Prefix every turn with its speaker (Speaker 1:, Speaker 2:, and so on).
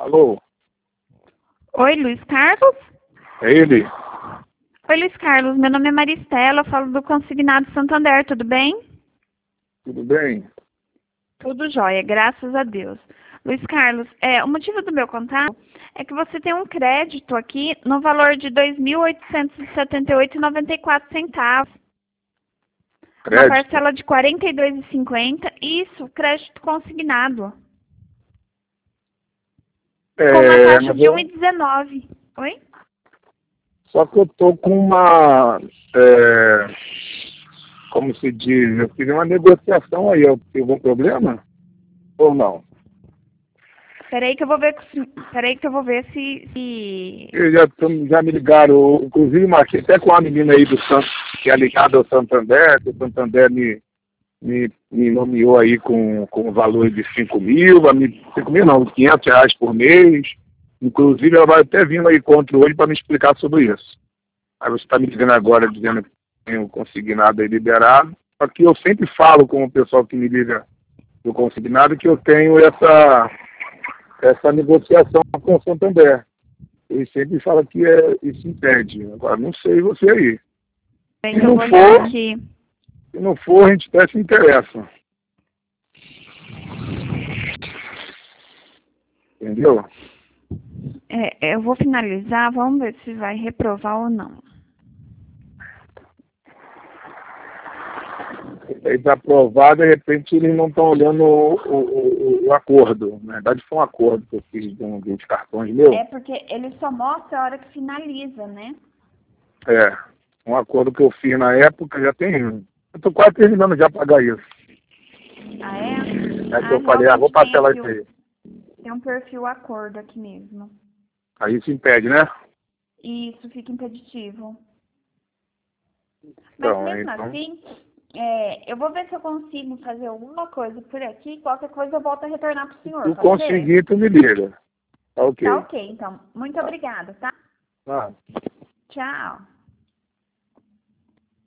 Speaker 1: Alô?
Speaker 2: Oi, Luiz Carlos?
Speaker 1: É ele?
Speaker 2: Oi, Luiz Carlos. Meu nome é Maristela, eu falo do Consignado Santander, tudo bem?
Speaker 1: Tudo bem?
Speaker 2: Tudo jóia, graças a Deus. Luiz Carlos, o motivo do meu contato é que você tem um crédito aqui no valor de R$ 2.878,94. Uma
Speaker 1: Crédito?
Speaker 2: parcela de R$ 42,50. Isso, crédito consignado. Com uma taxa
Speaker 1: Mas
Speaker 2: de 1,19. Oi?
Speaker 1: só que eu tô com como se diz, eu fiz uma negociação aí, eu tenho algum problema? Ou não?
Speaker 2: Peraí que eu vou ver, peraí que eu vou ver se...
Speaker 1: Eles já me ligaram, inclusive marquei até com uma menina aí do Santos, que é ligada ao Santander, que o Santander me nomeou aí com o valor de 5 mil, 5 mil não, R$ 500 por mês. Inclusive ela vai até vir aí contra hoje para me explicar sobre isso. Aí você está me ligando agora dizendo que tenho consignado aí liberado. Só que eu sempre falo com o pessoal que me liga do consignado que eu tenho essa negociação com o Santander. Eles sempre falam que isso impede. Agora, não sei você aí.
Speaker 2: Bem, que eu vou olhar aqui.
Speaker 1: Se não for, a gente até se interessa. Entendeu?
Speaker 2: Eu vou finalizar, vamos ver se vai reprovar ou não.
Speaker 1: Aí para aprovar, de repente eles não estão olhando o acordo. Na verdade foi um acordo que eu fiz dos cartões meus.
Speaker 2: É porque ele só mostra a hora que finaliza, né?
Speaker 1: Um acordo que eu fiz na época já tem. Eu estou quase terminando já pagar isso.
Speaker 2: Ah, é?
Speaker 1: É que eu falei, vou parcelar isso aí.
Speaker 2: Tem um perfil acordo aqui mesmo.
Speaker 1: Aí isso impede, né?
Speaker 2: Isso fica impeditivo. Mas
Speaker 1: Então,
Speaker 2: mesmo assim, eu vou ver se eu consigo fazer alguma coisa por aqui. Qualquer coisa eu volto a retornar para o senhor.
Speaker 1: Se conseguir, tu me liga. Tá ok.
Speaker 2: Tá ok, então. Muito obrigada, tá?
Speaker 1: Ah.
Speaker 2: Tchau.